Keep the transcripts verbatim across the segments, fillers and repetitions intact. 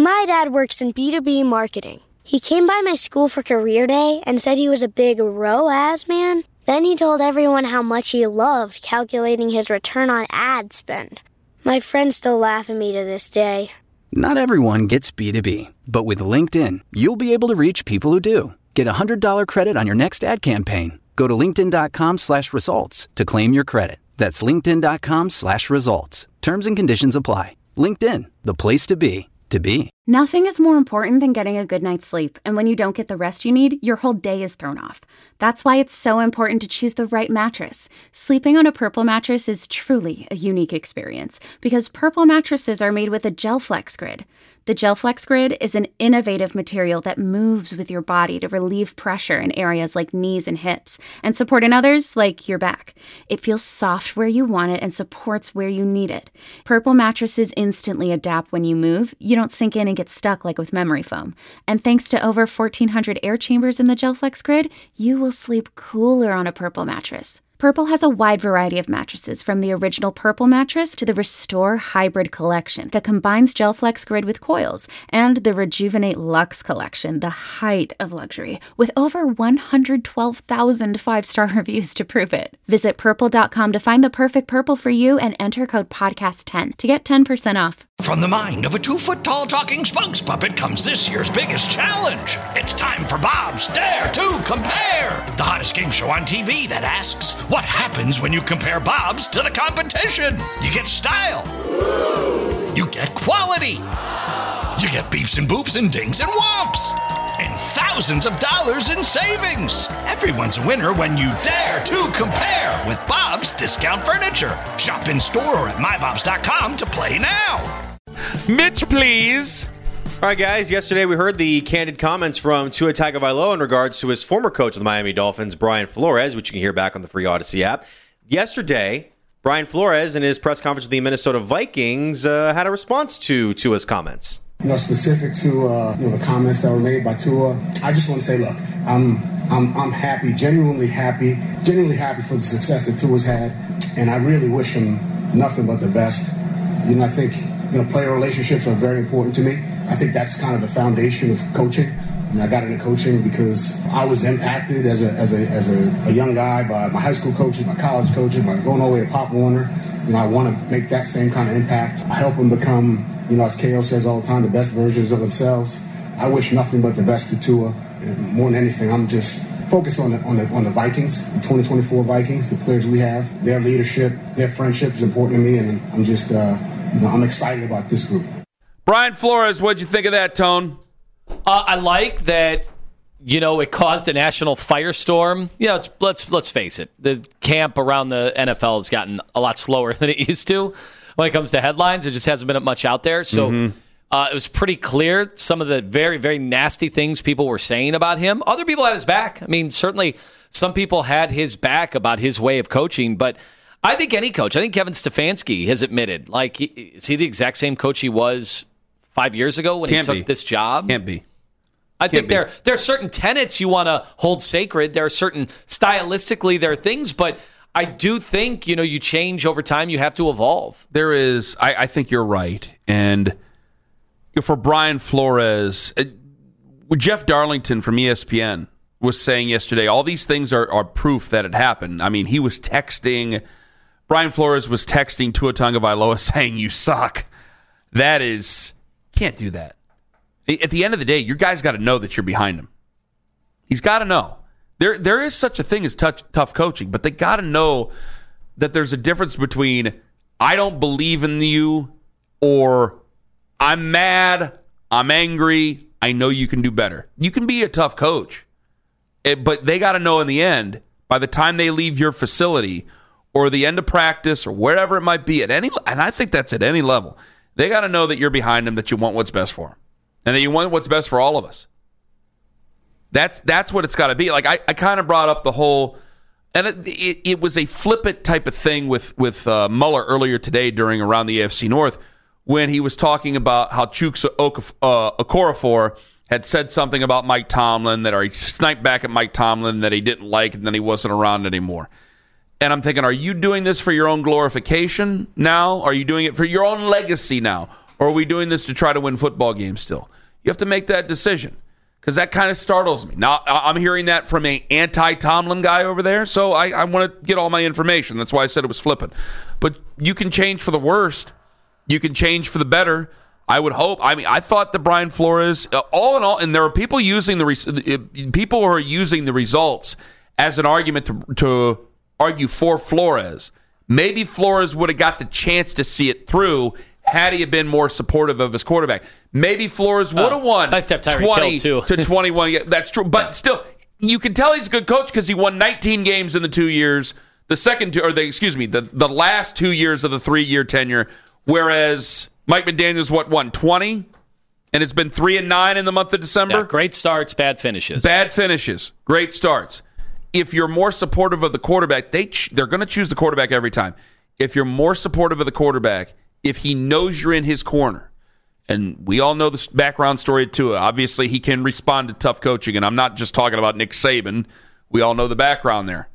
My dad works in B two B marketing. He came by my school for career day and said he was a big R O A S man. Then he told everyone how much he loved calculating his return on ad spend. My friends still laugh at me to this day. Not everyone gets B two B, but with LinkedIn, you'll be able to reach people who do. Get a one hundred dollars credit on your next ad campaign. Go to linkedin.com slash results to claim your credit. That's linkedin.com slash results. Terms and conditions apply. LinkedIn, the place to be, to be. Nothing is more important than getting a good night's sleep, and when you don't get the rest you need, your whole day is thrown off. That's why it's so important to choose the right mattress. Sleeping on a Purple mattress is truly a unique experience, because Purple mattresses are made with a GelFlex Grid. The GelFlex Grid is an innovative material that moves with your body to relieve pressure in areas like knees and hips, and support in others like your back. It feels soft where you want it and supports where you need it. Purple mattresses instantly adapt when you move. You don't sink in and get stuck like with memory foam. And thanks to over fourteen hundred air chambers in the GelFlex Grid, you will sleep cooler on a Purple mattress. Purple has a wide variety of mattresses, from the original Purple mattress to the Restore Hybrid collection that combines GelFlex Grid with coils, and the Rejuvenate Luxe collection, the height of luxury, with over one hundred twelve thousand five-star reviews to prove it. Visit purple dot com to find the perfect Purple for you and enter code podcast ten to get ten percent off. From the mind of a two-foot-tall talking spokes puppet comes this year's biggest challenge. It's time for Bob's Dare to Compare, the hottest game show on T V that asks, what happens when you compare Bob's to the competition? You get style. You get quality. You get beeps and boops and dings and whomps. And thousands of dollars in savings. Everyone's a winner when you dare to compare with Bob's Discount Furniture. Shop in store or at my bobs dot com to play now. Mitch, please. All right, guys. Yesterday we heard the candid comments from Tua Tagovailoa in regards to his former coach of the Miami Dolphins, Brian Flores, which you can hear back on the free Odyssey app. Yesterday, Brian Flores, in his press conference with the Minnesota Vikings, uh, had a response to Tua's comments. You know, specific to uh, you know the comments that were made by Tua, I just want to say, look, I'm I'm I'm happy, genuinely happy, genuinely happy for the success that Tua's had, and I really wish him nothing but the best. You know, I think you know player relationships are very important to me. I think that's kind of the foundation of coaching. I mean, I got into coaching because I was impacted as a as a as a, a young guy by my high school coaches, my college coaches, by going all the way to Pop Warner. You know, I want to make that same kind of impact. I help them become, you know, as K O says all the time, the best versions of themselves. I wish nothing but the best to Tua. And more than anything, I'm just focused on the on the on the Vikings, the twenty twenty-four Vikings, the players we have. Their leadership, their friendship is important to me, and I'm just, uh, you know, I'm excited about this group. Brian Flores, what'd you think of that, Tone? Uh, I like that, you know, it caused a national firestorm. You know, it's, let's let's face it, the camp around the N F L has gotten a lot slower than it used to when it comes to headlines. There just hasn't been much out there. So mm-hmm. uh, it was pretty clear some of the very, very nasty things people were saying about him. Other people had his back. I mean, certainly some people had his back about his way of coaching, but I think any coach, I think Kevin Stefanski has admitted, like, is he the exact same coach he was five years ago when Can't he took be. this job? Can't be. I Can't think be. there there are certain tenets you want to hold sacred. There are certain, stylistically, there are things, but I do think, you know, you change over time. You have to evolve. There is, I, I think you're right. And for Brian Flores, uh, Jeff Darlington from E S P N was saying yesterday, all these things are, are proof that it happened. I mean, he was texting, Brian Flores was texting Tua Tagovailoa saying, you suck. That is, can't do that. At the end of the day, your guy's got to know that you're behind him. He's got to know. There, there is such a thing as tough, tough coaching, but they got to know that there's a difference between I don't believe in you or I'm mad, I'm angry, I know you can do better. You can be a tough coach, it, but they got to know in the end, by the time they leave your facility or the end of practice or wherever it might be, at any, and I think that's at any level, they got to know that you're behind them, that you want what's best for them. And that you want what's best for all of us. That's that's what it's got to be. Like, I, I kind of brought up the whole, and it, it, it was a flippant type of thing with, with uh, Mueller earlier today during Around the A F C North, when he was talking about how Chuks uh, Okorafor had said something about Mike Tomlin, that or he sniped back at Mike Tomlin that he didn't like, and then he wasn't around anymore. And I'm thinking, are you doing this for your own glorification now? Are you doing it for your own legacy now? Or are we doing this to try to win football games still? You have to make that decision because that kind of startles me. Now, I'm hearing that from an anti-Tomlin guy over there, so I, I want to get all my information. That's why I said it was flippant. But you can change for the worst. You can change for the better. I would hope. I mean, I thought that Brian Flores, uh, all in all, and there are people using the res- people who are using the results as an argument to, to argue for Flores. Maybe Flores would have got the chance to see it through had he been more supportive of his quarterback. Maybe Flores would have won uh, nice to have Tyreek twenty Hill, too. to twenty-one. Yeah, that's true. But still, you can tell he's a good coach because he won nineteen games in the two years. The second two, or the excuse me, the, the last two years of the three-year tenure, whereas Mike McDaniel's what won twenty, and it's been three and nine in the month of December. Yeah, great starts, bad finishes. Bad finishes, great starts. If you're more supportive of the quarterback, they ch- they're going to choose the quarterback every time. If you're more supportive of the quarterback, if he knows you're in his corner, and we all know the background story of Tua. Obviously, he can respond to tough coaching, and I'm not just talking about Nick Saban. We all know the background there.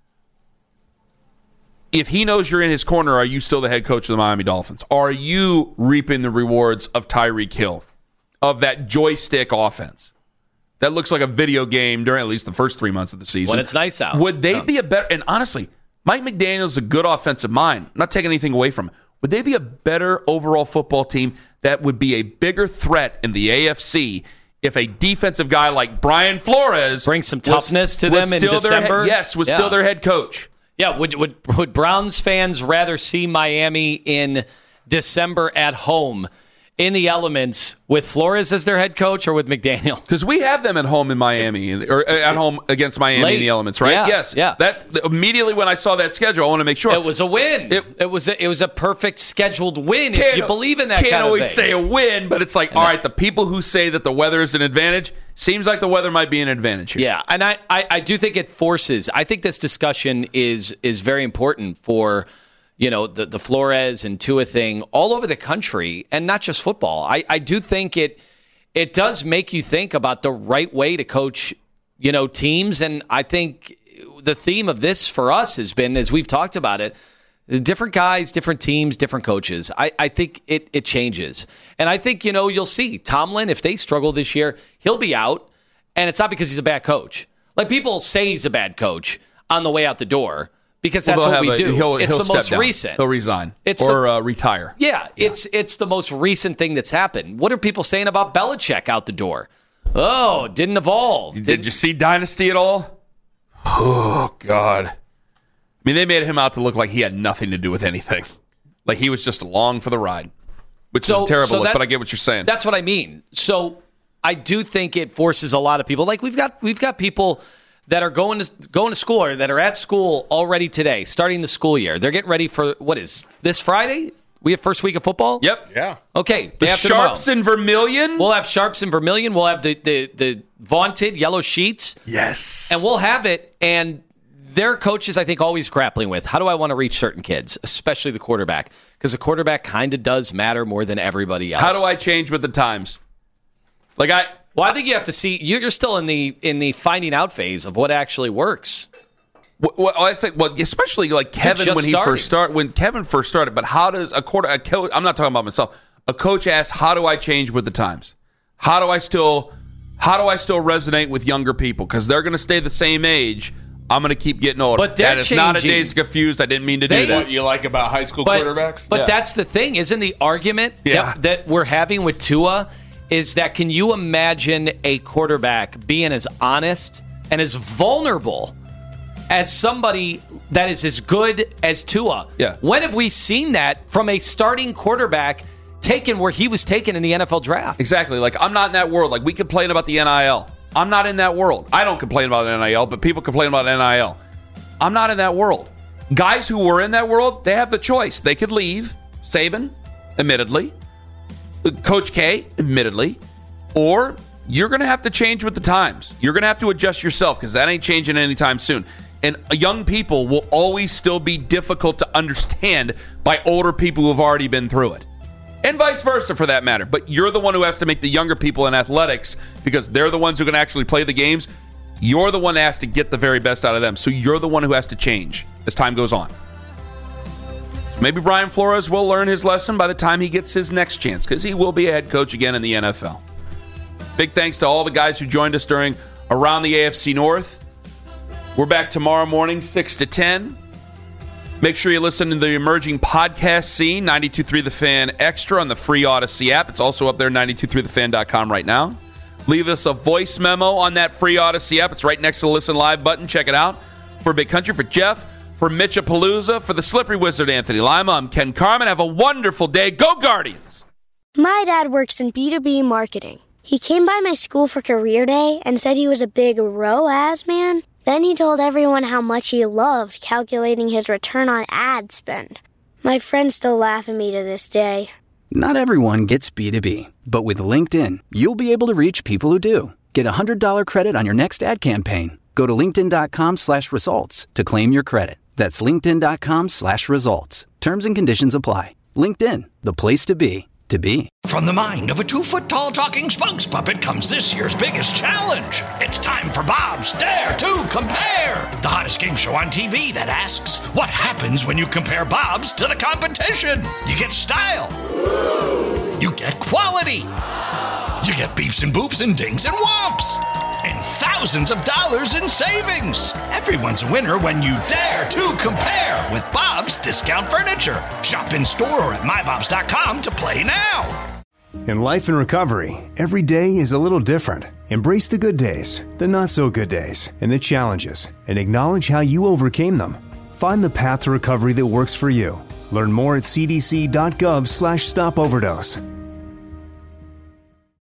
If he knows you're in his corner, are you still the head coach of the Miami Dolphins? Are you reaping the rewards of Tyreek Hill, of that joystick offense that looks like a video game during at least the first three months of the season? When it's nice out. Would they yeah. be a better, and honestly, Mike McDaniel's a good offensive mind. I'm not taking anything away from him. Would they be a better overall football team that would be a bigger threat in the A F C if a defensive guy like Brian Flores bring some toughness was, to them in December? Head, yes, was yeah. still their head coach. Yeah, would, would would Browns fans rather see Miami in December at home in the elements with Flores as their head coach or with McDaniel? Because we have them at home in Miami, or at home against Miami Late. in the elements, right? Yeah, yes. Yeah. That immediately when I saw that schedule, I want to make sure it was a win. It, it was a, it was a perfect scheduled win. If you believe in that, can't kind of always thing. say a win, but it's like, and all right, the people who say that the weather is an advantage, seems like the weather might be an advantage here. Yeah, and I, I, I do think it forces. I think this discussion is is very important for. You know, the, the Flores and Tua thing all over the country, and not just football. I, I do think it it does make you think about the right way to coach, you know, teams. And I think the theme of this for us has been, as we've talked about it, different guys, different teams, different coaches. I, I think it, it changes. And I think, you know, you'll see Tomlin, if they struggle this year, he'll be out. And it's not because he's a bad coach. Like, people say he's a bad coach on the way out the door. Because that's well, what we a, do. He'll, it's he'll the most down. recent. He'll resign it's or the, uh, retire. Yeah, yeah, it's it's the most recent thing that's happened. What are people saying about Belichick out the door? Oh, didn't evolve. Did, didn't, did you see Dynasty at all? Oh, God. I mean, they made him out to look like he had nothing to do with anything. Like he was just along for the ride, which so, is a terrible so look, that, but I get what you're saying. That's what I mean. So I do think it forces a lot of people. Like we've got we've got people that are going to going to school or that are at school already today, starting the school year. They're getting ready for, what is this Friday? We have first week of football? Yep. Yeah. Okay. The Sharps and Vermilion? We'll have Sharps and Vermilion. We'll have the, the, the vaunted yellow sheets. Yes. And we'll have it. And their coaches, I think, always grappling with, how do I want to reach certain kids, especially the quarterback? Because the quarterback kind of does matter more than everybody else. How do I change with the times? Like I... Well, I think you have to see. You're still in the in the finding out phase of what actually works. Well, I think, well, especially like Kevin when he starting. first started. When Kevin first started, but how does a quarter? A coach, I'm not talking about myself. A coach asks, "How do I change with the times? How do I still, how do I still resonate with younger people? Because they're going to stay the same age. I'm going to keep getting older." But they're that is not a changing. Dazed Confused. I didn't mean to They- do that. What you like about high school But, quarterbacks? but Yeah. that's the thing, isn't the argument Yeah. that, that we're having with Tua is that can you imagine a quarterback being as honest and as vulnerable as somebody that is as good as Tua? Yeah. When have we seen that from a starting quarterback taken where he was taken in the N F L draft? Exactly. Like, I'm not in that world. Like, we complain about the N I L. I'm not in that world. I don't complain about N I L, but people complain about N I L. I'm not in that world. Guys who were in that world, they have the choice. They could leave. Saban, admittedly. Coach K, admittedly. Or you're going to have to change with the times. You're going to have to adjust yourself because that ain't changing anytime soon. And young people will always still be difficult to understand by older people who have already been through it. And vice versa, for that matter. But you're the one who has to make the younger people in athletics, because they're the ones who can actually play the games. You're the one that has to get the very best out of them. So you're the one who has to change as time goes on. Maybe Brian Flores will learn his lesson by the time he gets his next chance, because he will be a head coach again in the N F L. Big thanks to all the guys who joined us during Around the A F C North. We're back tomorrow morning, six to ten. Make sure you listen to the emerging podcast scene, ninety-two point three The Fan Extra on the free Odyssey app. It's also up there, ninety-two point three the fan dot com right now. Leave us a voice memo on that free Odyssey app. It's right next to the Listen Live button. Check it out. For Big Country, for Jeff, for Mitchapalooza, for the Slippery Wizard Anthony Lima, I'm Ken Carman. Have a wonderful day. Go Guardians! My dad works in B two B marketing. He came by my school for career day and said he was a big R O A S man. Then he told everyone how much he loved calculating his return on ad spend. My friends still laugh at me to this day. Not everyone gets B two B, but with LinkedIn, you'll be able to reach people who do. Get a one hundred dollars credit on your next ad campaign. Go to linkedin.com slash results to claim your credit. That's linkedin.com slash results. Terms and conditions apply. LinkedIn, the place to be, to be. From the mind of a two-foot-tall talking spokes puppet comes this year's biggest challenge. It's time for Bob's Dare to Compare, the hottest game show on T V that asks, what happens when you compare Bob's to the competition? You get style. You get quality. You get beeps and boops and dings and whomps. And thousands of dollars in savings. Everyone's a winner when you dare to compare with Bob's Discount Furniture. Shop in store or at my bobs dot com to play now. In life and recovery, every day is a little different. Embrace the good days, the not so good days, and the challenges, and acknowledge how you overcame them. Find the path to recovery that works for you. Learn more at c d c dot gov slash stop overdose.